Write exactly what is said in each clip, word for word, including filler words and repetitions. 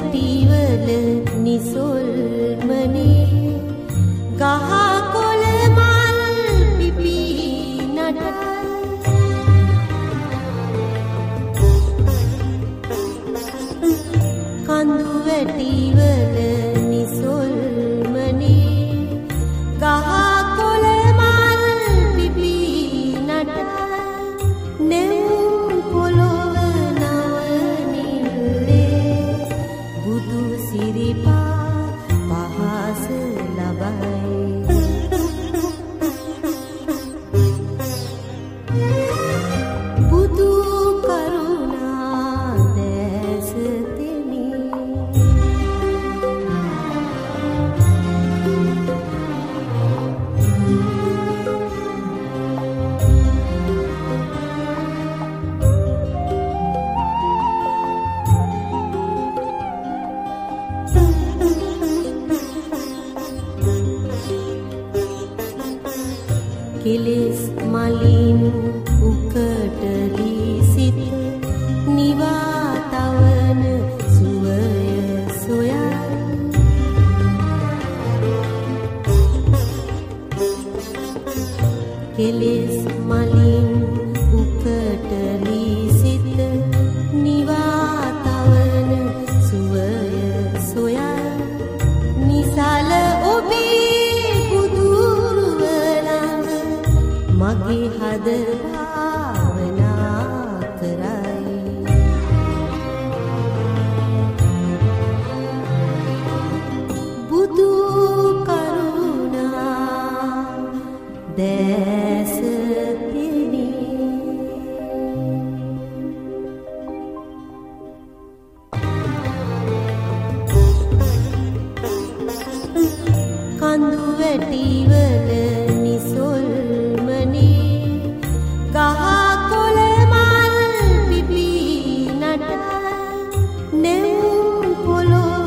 වැටිවල නිසොල්මනේ ගහ කොළ මල් පිපි නටයි කඳු වැටිවල නිසොල්මනේ ගහ කොළ මල් පිපි නටයි නෙවුම් පොළොව නවනිල්ලේ බුදු සිරිපා පහස ලබයි බුදු කරුණා දැස තෙමි කෙලෙස් මලින් උකටලි සිත නිවා තවන සුවය සොයා කෙලෙස් මලින් උකටලි සිත නිවා තවන සුවය සොයා නිසල ඔබේ බුදුරුවලඟ මගේ හද භාවනා කරයි බුදු කරුණා දැස තෙමි කඳු වැටිවල නිසොල්මනේ ගහ කොළ මල් පිපි නටයි නෙවුම් පොළොව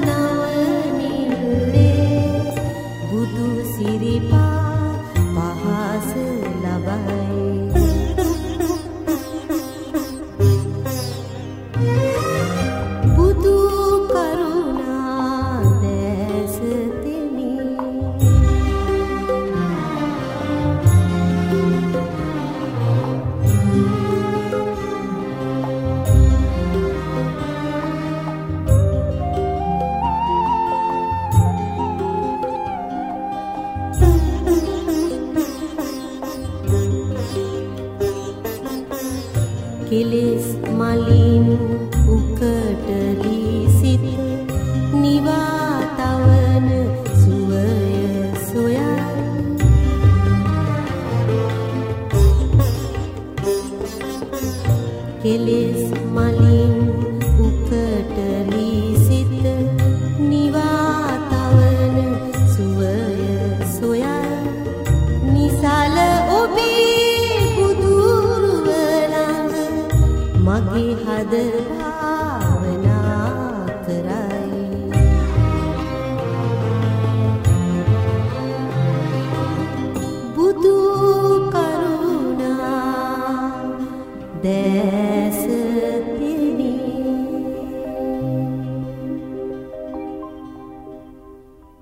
නවනිල්ලේ බුදු සිරිපා පහස ලබයි බුදු කරුණා